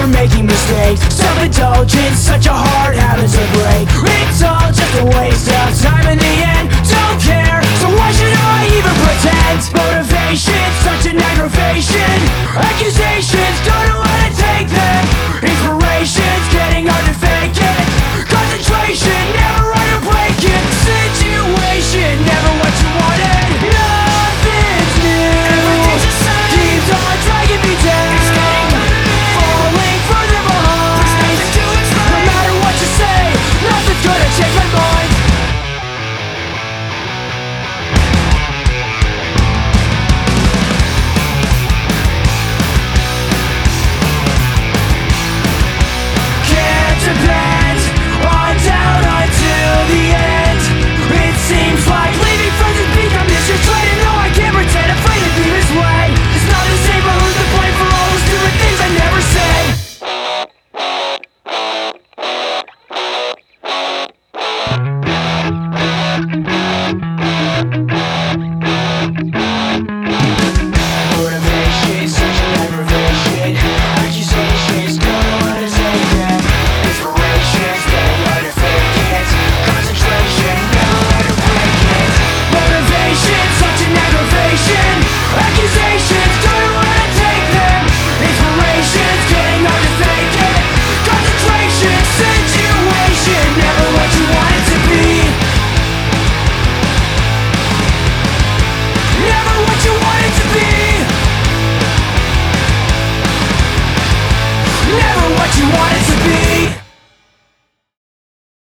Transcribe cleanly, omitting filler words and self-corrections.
making mistakes. Self-indulgence, such a hard habit to break. It's all just a waste of time in the end. Don't care, so why should I even pretend? Motivation, such an aggravation.